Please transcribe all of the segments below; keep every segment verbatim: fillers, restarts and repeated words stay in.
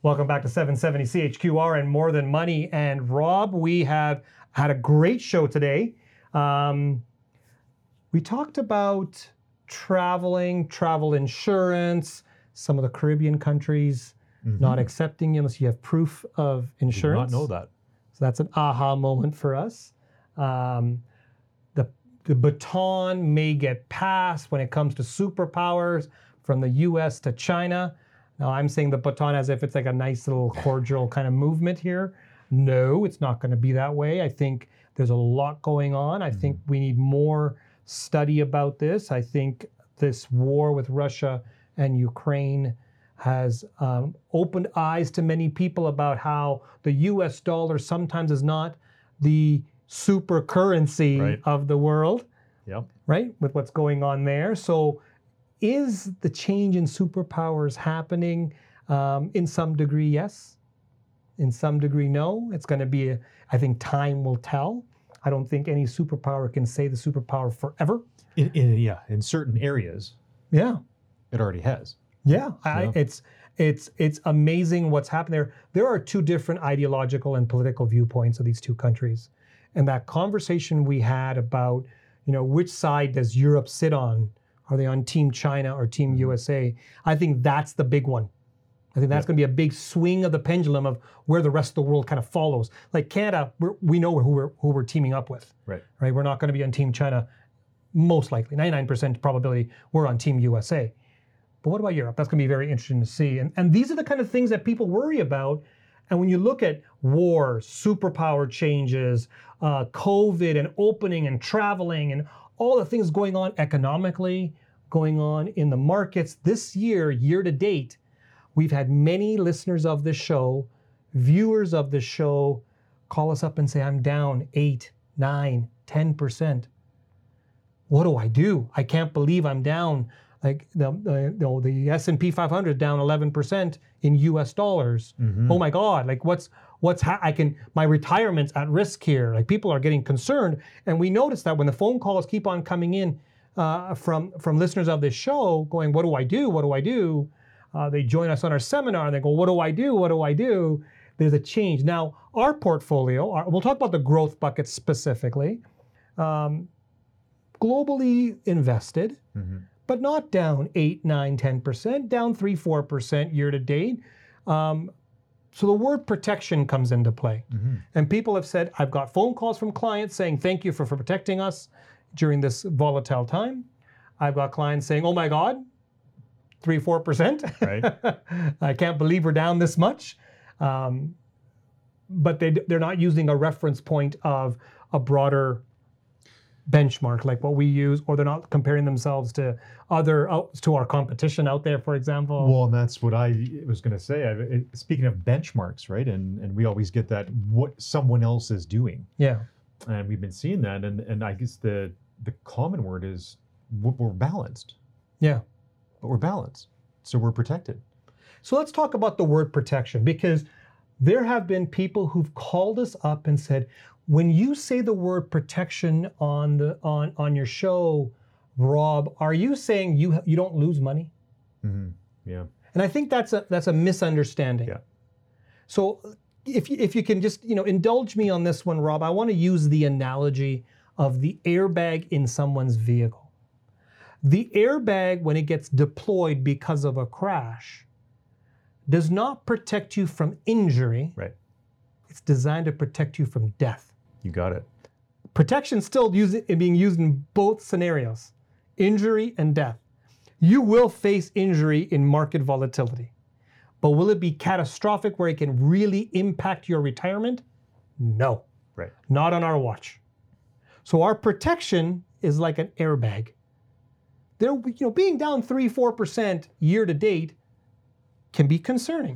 Welcome back to seven seventy C H Q R and More Than Money. And Rob, we have had a great show today. Um, we talked about traveling, travel insurance, some of the Caribbean countries mm-hmm. not accepting you unless you have proof of insurance. Did not know that. So that's an aha moment for us. Um, the, the baton may get passed when it comes to superpowers from the U S to China. Now, I'm saying the baton as if it's like a nice little cordial kind of movement here. No, it's not going to be that way. I think there's a lot going on. I mm-hmm. think we need more study about this. I think this war with Russia and Ukraine has um, opened eyes to many people about how the U S dollar sometimes is not the super currency right. of the world, yep. right? With what's going on there. So is the change in superpowers happening? Um, in some degree, yes. In some degree, no. It's going to be, a, I think time will tell. I don't think any superpower can say the superpower forever. In, in, yeah, in certain areas. Yeah. It already has. Yeah, I, it's it's it's amazing what's happened there. There are two different ideological and political viewpoints of these two countries. And that conversation we had about, you know, which side does Europe sit on? Are they on Team China or Team U S A? I think that's the big one. I think that's yeah. going to be a big swing of the pendulum of where the rest of the world kind of follows. Like Canada, we're, we know who we're who we're teaming up with. Right. Right. We're not going to be on Team China, most likely. ninety-nine percent probability we're on Team U S A. But what about Europe? That's going to be very interesting to see. And, and these are the kind of things that people worry about. And when you look at war, superpower changes, uh, COVID and opening and traveling and all the things going on economically, going on in the markets this year, year to date, we've had many listeners of this show, viewers of this show, call us up and say, I'm down eight, nine, ten percent. What do I do? I can't believe I'm down. Like the the, the S and P five hundred down eleven percent in U S dollars. Mm-hmm. Oh my God! Like what's what's ha- I can my retirement's at risk here. Like people are getting concerned, and we notice that when the phone calls keep on coming in uh, from from listeners of this show, going, "What do I do? What do I do?" Uh, they join us on our seminar and they go, "What do I do? What do I do?" There's a change now. Our portfolio. Our, we'll talk about the growth bucket specifically. Um, globally invested. Mm-hmm. But not down eight, nine, ten percent, down three, four percent year to date. Um, so the word protection comes into play. Mm-hmm. And people have said, I've got phone calls from clients saying, thank you for, for protecting us during this volatile time. I've got clients saying, oh my God, three, four percent. Right. I can't believe we're down this much. Um, but they, they're not using a reference point of a broader benchmark like what we use, or they're not comparing themselves to other uh, to our competition out there, for example. Well, and that's what I was going to say. I, it, speaking of benchmarks, right? And and we always get that what someone else is doing. Yeah. And we've been seeing that, and and I guess the the common word is we're balanced. Yeah. But we're balanced, so we're protected. So let's talk about the word protection, because there have been people who've called us up and said, when you say the word protection on the on, on your show, Rob, are you saying you you don't lose money? Mm-hmm. Yeah. And I think that's a that's a misunderstanding. Yeah. So if you, if you can just you know indulge me on this one, Rob, I want to use the analogy of the airbag in someone's vehicle. The airbag, when it gets deployed because of a crash, does not protect you from injury. Right. It's designed to protect you from death. You got it. Protection still use, being used in both scenarios, injury and death. You will face injury in market volatility, but will it be catastrophic where it can really impact your retirement? No. Right. Not on our watch. So our protection is like an airbag. There, you know, being down three, four percent year to date can be concerning.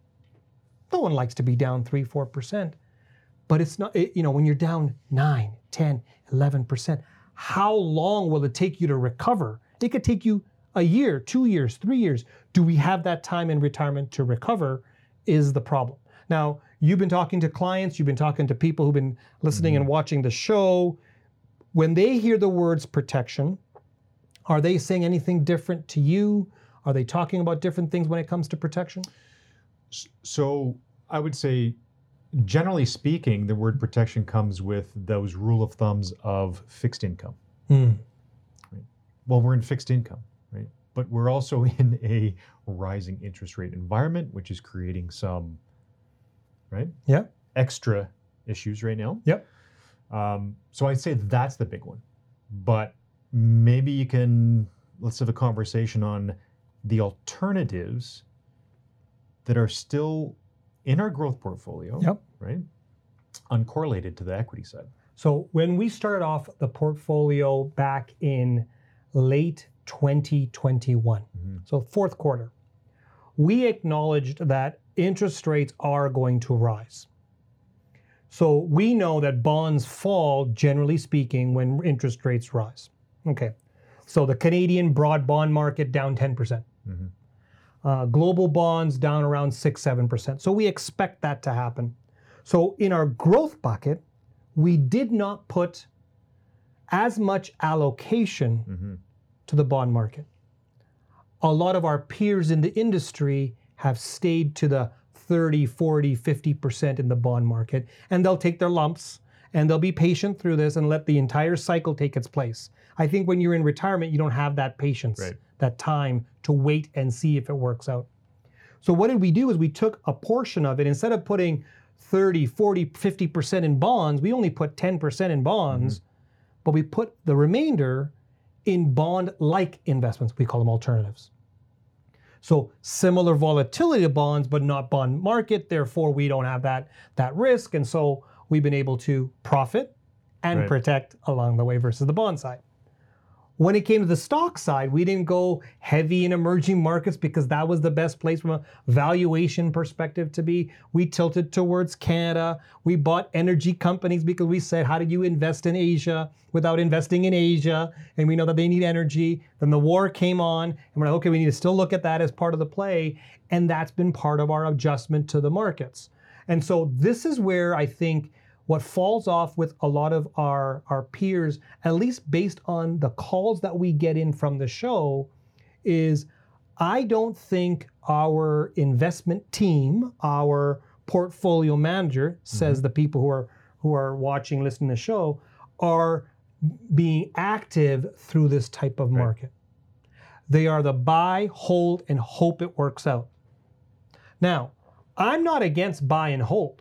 No one likes to be down three, four percent. But it's not, it, you know, when you're down nine, ten, eleven percent, how long will it take you to recover? It could take you a year, two years, three years. Do we have that time in retirement to recover is the problem. Now, you've been talking to clients, you've been talking to people who've been listening mm-hmm. and watching the show. When they hear the words protection, are they saying anything different to you? Are they talking about different things when it comes to protection? So I would say, generally speaking, the word protection comes with those rule of thumbs of fixed income. Mm. Right? Well, we're in fixed income, right? But we're also in a rising interest rate environment, which is creating some, right? Yeah. Extra issues right now. Yep. Um, so I'd say that's the big one. But maybe you can, let's have a conversation on the alternatives that are still in our growth portfolio, Yep. right? Uncorrelated to the equity side. So when we started off the portfolio back in late twenty twenty-one, Mm-hmm. so fourth quarter, we acknowledged that interest rates are going to rise. So we know that bonds fall, generally speaking, when interest rates rise. Okay, so the Canadian broad bond market down ten percent. Mm-hmm. Uh, global bonds down around six, seven percent. So we expect that to happen. So in our growth bucket, we did not put as much allocation Mm-hmm. to the bond market. A lot of our peers in the industry have stayed to the thirty, forty, fifty percent in the bond market, and they'll take their lumps and they'll be patient through this and let the entire cycle take its place. I think when you're in retirement, you don't have that patience, Right. that time to wait and see if it works out. So what did we do is we took a portion of it, instead of putting thirty, forty, fifty percent in bonds, we only put ten percent in bonds, mm-hmm. but we put the remainder in bond-like investments. We call them alternatives. So similar volatility to bonds, but not bond market. Therefore, we don't have that, that risk. And so we've been able to profit and Right. protect along the way versus the bond side. When it came to the stock side, we didn't go heavy in emerging markets because that was the best place from a valuation perspective to be. We tilted towards Canada. We bought energy companies because we said, how did you invest in Asia without investing in Asia? And we know that they need energy. Then the war came on, and we're like, okay, we need to still look at that as part of the play. And that's been part of our adjustment to the markets. And so this is where I think what falls off with a lot of our, our peers, at least based on the calls that we get in from the show, is I don't think our investment team, our portfolio manager, says Mm-hmm. the people who are who are watching, listening to the show, are being active through this type of Right. market. They are the buy, hold, and hope it works out. Now, I'm not against buy and hold.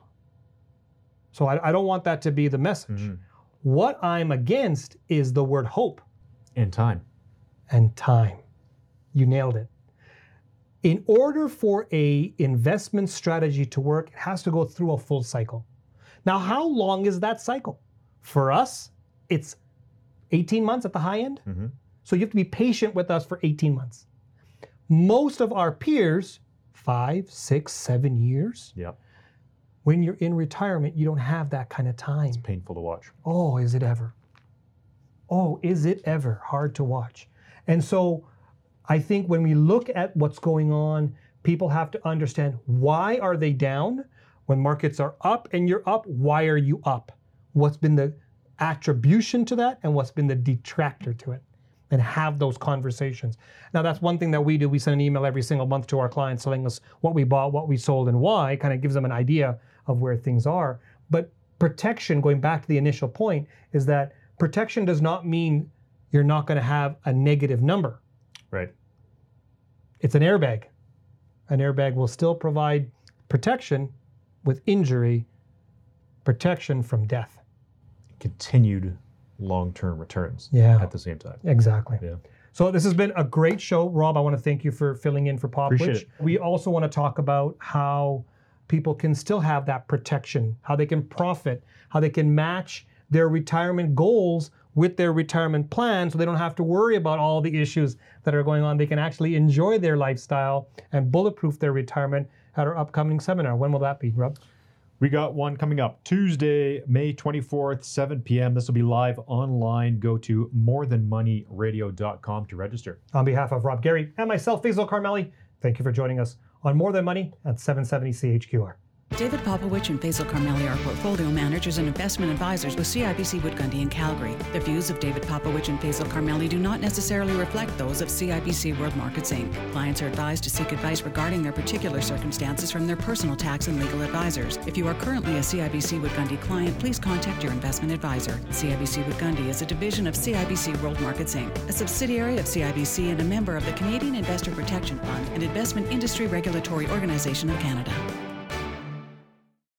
So I, I don't want that to be the message. Mm-hmm. What I'm against is the word hope And time. and time. You nailed it. In order for a investment strategy to work, it has to go through a full cycle. Now, how long is that cycle? For us, it's eighteen months at the high end. Mm-hmm. So you have to be patient with us for eighteen months. Most of our peers, five, six, seven years. Yep. When you're in retirement, you don't have that kind of time. It's painful to watch. Oh, is it ever? Oh, is it ever hard to watch? And so I think when we look at what's going on, people have to understand, why are they down? When markets are up and you're up, why are you up? What's been the attribution to that and what's been the detractor to it? And have those conversations. Now, that's one thing that we do. We send an email every single month to our clients telling us what we bought, what we sold, and why. Kind of gives them an idea of where things are. But protection, going back to the initial point, is that protection does not mean you're not going to have a negative number. Right. It's an airbag. An airbag will still provide protection with injury, protection from death. Continued long-term returns. Yeah. At the same time. Exactly. Yeah. So this has been a great show, Rob. I want to thank you for filling in for Popwitch. Appreciate it. We also want to talk about how people can still have that protection, how they can profit, how they can match their retirement goals with their retirement plan so they don't have to worry about all the issues that are going on. They can actually enjoy their lifestyle and bulletproof their retirement at our upcoming seminar. When will that be, Rob? We got one coming up Tuesday, May twenty-fourth, seven p.m. This will be live online. Go to more than money radio dot com to register. On behalf of Rob Gary and myself, Faisal Carmeli, thank you for joining us on More Than Money at seven seventy C H Q R. David Popowich and Faisal Carmeli are portfolio managers and investment advisors with C I B C Wood Gundy in Calgary. The views of David Popowich and Faisal Carmeli do not necessarily reflect those of C I B C World Markets Incorporated. Clients are advised to seek advice regarding their particular circumstances from their personal tax and legal advisors. If you are currently a C I B C Wood Gundy client, please contact your investment advisor. C I B C Wood Gundy is a division of C I B C World Markets Incorporated, a subsidiary of C I B C and a member of the Canadian Investor Protection Fund and Investment Industry Regulatory Organization of Canada.